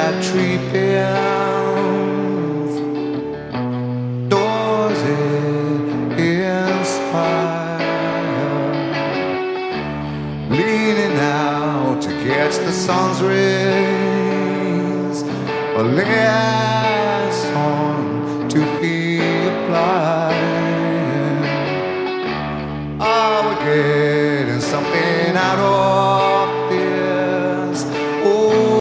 that tree bends, does it inspire? Leaning out to catch the sun's rays, a lesson to be applied. Are we getting something out of